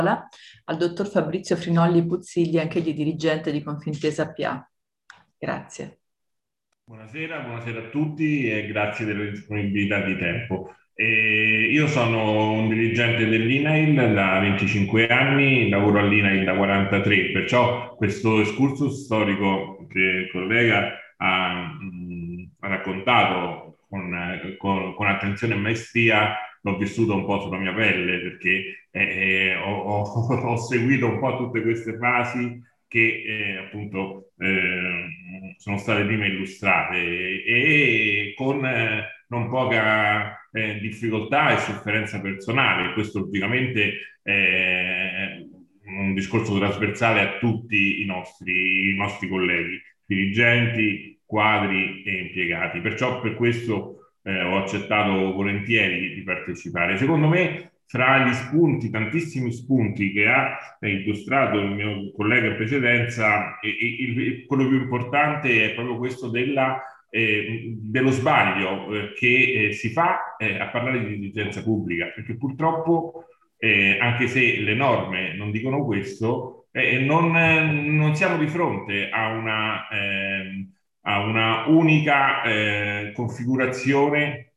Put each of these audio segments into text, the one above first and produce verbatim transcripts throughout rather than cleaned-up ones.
al dottor Fabrizio Frinolli Puzzilli, anch'egli dirigente di Confintesa P A. Grazie. Buonasera, buonasera a tutti e grazie della disponibilità di tempo. Eh, io sono un dirigente dell'I N A I L da venticinque anni, lavoro all'I N A I L da quarantatré, perciò questo excursus storico che il collega ha, mh, ha raccontato con, con, con attenzione e maestria l'ho vissuto un po' sulla mia pelle perché eh, ho, ho, ho seguito un po' tutte queste fasi che eh, appunto eh, sono state prima illustrate e, e con eh, non poca eh, difficoltà e sofferenza personale. Questo logicamente è un discorso trasversale a tutti i nostri, i nostri colleghi, dirigenti, quadri e impiegati. Perciò per questo eh, ho accettato volentieri di partecipare. Secondo me fra gli spunti, tantissimi spunti che ha illustrato il mio collega in precedenza, e, e, il, quello più importante è proprio questo della, eh, dello sbaglio eh, che eh, si fa eh, a parlare di dirigenza pubblica, perché purtroppo, eh, anche se le norme non dicono questo, eh, non, non siamo di fronte a una, eh, a una unica eh, configurazione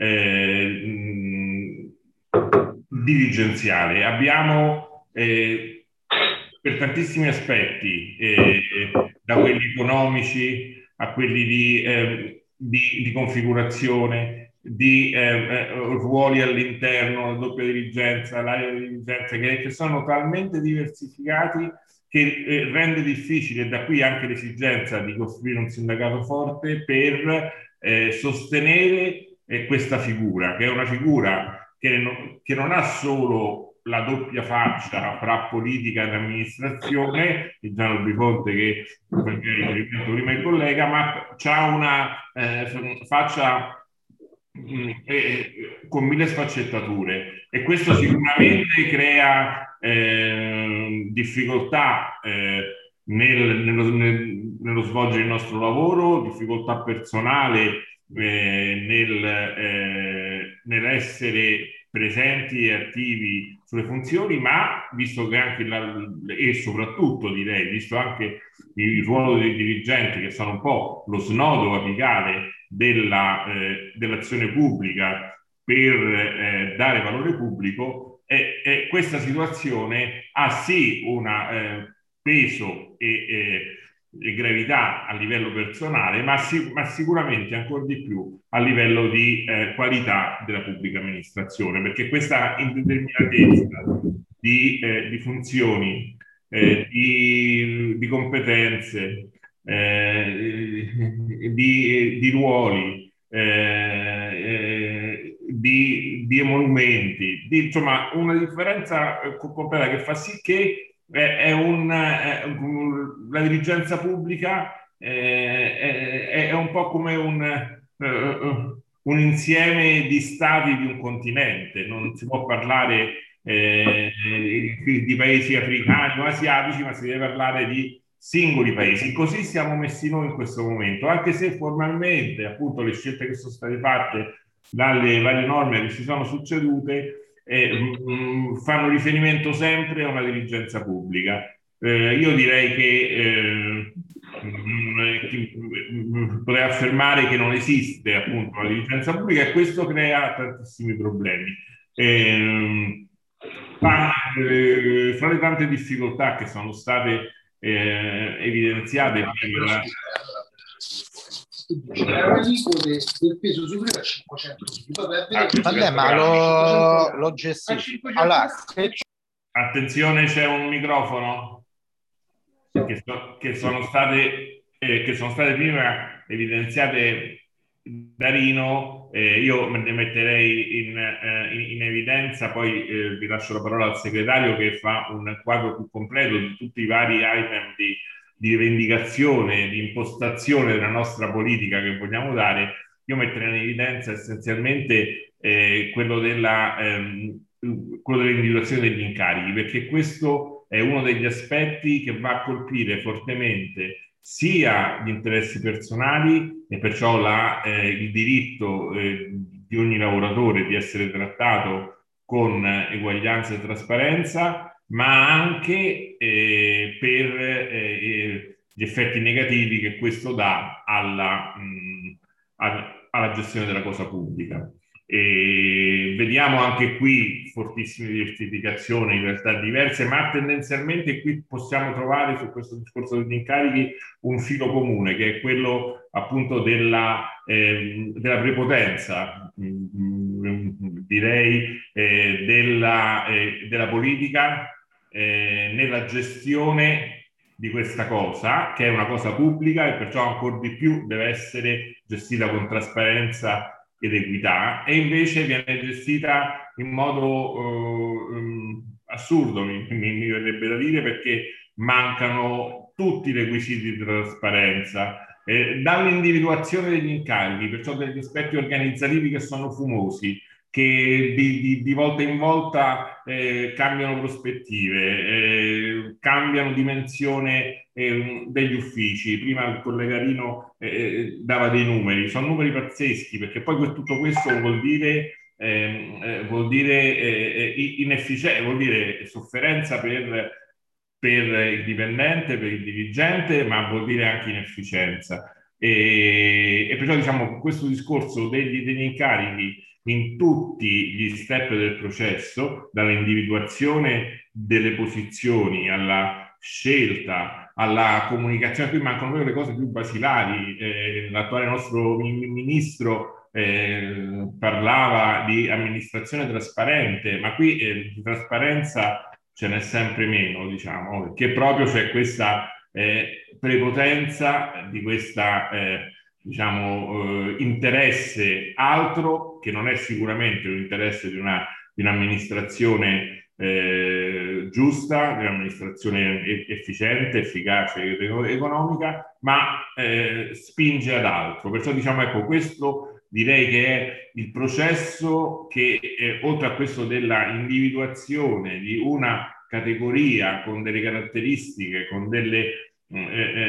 eh, dirigenziale. Abbiamo eh, per tantissimi aspetti, eh, da quelli economici a quelli di, eh, di, di configurazione, di eh, eh, ruoli all'interno, la doppia dirigenza, l'area di dirigenza, che, che sono talmente diversificati che eh, rende difficile da qui anche l'esigenza di costruire un sindacato forte per eh, sostenere eh, questa figura, che è una figura che non, che non ha solo la doppia faccia fra politica ed amministrazione, il Gianni Bifonte che faceva riferimento prima il collega, ma ha una eh, faccia mh, eh, con mille sfaccettature e questo sicuramente crea eh, difficoltà eh, nel, nello, nel, nello svolgere il nostro lavoro, difficoltà personale eh, nel, eh, nell'essere presenti e attivi sulle funzioni, ma visto che anche la, e soprattutto direi, visto anche il ruolo dei dirigenti che sono un po' lo snodo apicale della, eh, dell'azione pubblica per eh, dare valore pubblico, e, e questa situazione ha sì un eh, peso e, e e gravità a livello personale, ma, si, ma sicuramente ancora di più a livello di eh, qualità della pubblica amministrazione, perché questa indeterminatezza di, eh, di funzioni, eh, di, di competenze, eh, di, di ruoli, eh, eh, di, di emolumenti, di, insomma una differenza eh, completa che fa sì che è un, è un, la dirigenza pubblica eh, è, è, un po' come un, uh, un insieme di stati di un continente. Non si può parlare eh, di paesi africani o asiatici, ma si deve parlare di singoli paesi. Così siamo messi noi in questo momento, anche se formalmente appunto le scelte che sono state fatte dalle varie norme che si sono succedute eh, mh, fanno riferimento sempre a una dirigenza pubblica. Eh, io direi che eh, mh, potrei affermare che non esiste appunto una dirigenza pubblica e questo crea tantissimi problemi. Eh, ma, eh, fra le tante difficoltà che sono state eh, evidenziate prima, c'era un'aliquote del peso superiore a cinquecento kg. Vabbè, ma lo, lo gestisci. Allora, se attenzione, c'è un microfono che, so, che sono state eh, che sono state prima evidenziate da Rino. Eh, io me ne metterei in, eh, in, in evidenza, poi eh, vi lascio la parola al segretario che fa un quadro più completo di tutti i vari item di, di rivendicazione, di impostazione della nostra politica che vogliamo dare. Io metterei in evidenza essenzialmente eh, quello della ehm, quello dell'individuazione degli incarichi, perché questo è uno degli aspetti che va a colpire fortemente sia gli interessi personali e perciò la, eh, il diritto eh, di ogni lavoratore di essere trattato con eguaglianza e trasparenza, ma anche eh, per eh, gli effetti negativi che questo dà alla, mh, alla, alla gestione della cosa pubblica. E vediamo anche qui fortissime diversificazioni, in realtà diverse, ma tendenzialmente qui possiamo trovare su questo discorso degli incarichi un filo comune, che è quello appunto della, eh, della prepotenza, mh, direi, eh, della, eh, della politica eh, nella gestione di questa cosa, che è una cosa pubblica e perciò ancora di più deve essere gestita con trasparenza ed equità, e invece viene gestita in modo eh, assurdo, mi, mi, mi verrebbe da dire, perché mancano tutti i requisiti di trasparenza, eh, dall'individuazione degli incarichi, perciò degli aspetti organizzativi che sono fumosi, che di, di, di volta in volta eh, cambiano prospettive, eh, cambiano dimensione eh, degli uffici. Prima il collega Rino eh, dava dei numeri, sono numeri pazzeschi, perché poi tutto questo vuol dire, eh, eh, vuol dire eh, inefficienza, vuol dire sofferenza per, per il dipendente, per il dirigente, ma vuol dire anche inefficienza. E, e perciò diciamo questo discorso degli, degli incarichi in tutti gli step del processo, dall'individuazione delle posizioni alla scelta, alla comunicazione. Qui mancano proprio le cose più basilari. Eh, l'attuale nostro ministro eh, parlava di amministrazione trasparente, ma qui eh, di trasparenza ce n'è sempre meno, diciamo, perché proprio c'è questa eh, prepotenza di questa eh, diciamo, eh, interesse altro, che non è sicuramente un interesse di, una, di un'amministrazione eh, giusta, di un'amministrazione efficiente, efficace ed economica, ma eh, spinge ad altro. Perciò diciamo, ecco, questo direi che è il processo che, eh, oltre a questo della individuazione di una categoria con delle caratteristiche, con delle Eh,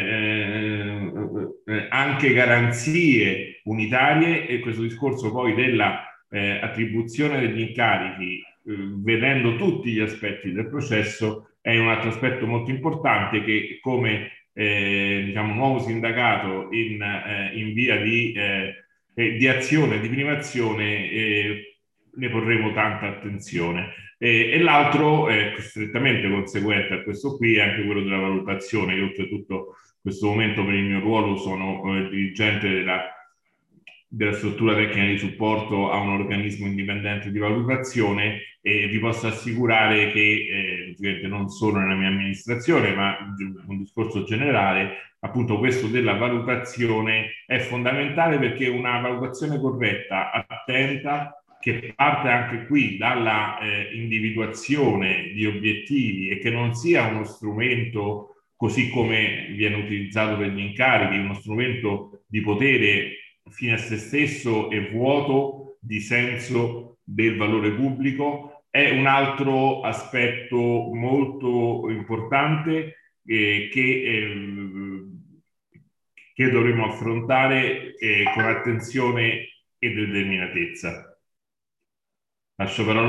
eh, eh, anche garanzie unitarie, e questo discorso poi della eh, attribuzione degli incarichi, eh, vedendo tutti gli aspetti del processo, è un altro aspetto molto importante che come eh, diciamo nuovo sindacato in, eh, in via di, eh, di azione, di prima azione, eh, ne porremo tanta attenzione. E, e l'altro è strettamente conseguente a questo qui è anche quello della valutazione. Io oltretutto in questo momento per il mio ruolo sono eh, dirigente della, della struttura tecnica di supporto a un organismo indipendente di valutazione, e vi posso assicurare che eh, non solo nella mia amministrazione, ma un discorso generale, appunto questo della valutazione è fondamentale, perché una valutazione corretta, attenta, che parte anche qui dalla eh, individuazione di obiettivi, e che non sia uno strumento, così come viene utilizzato per gli incarichi, uno strumento di potere fine a se stesso e vuoto di senso del valore pubblico, è un altro aspetto molto importante eh, che, eh, che dovremo affrontare eh, con attenzione e determinatezza. Lascio però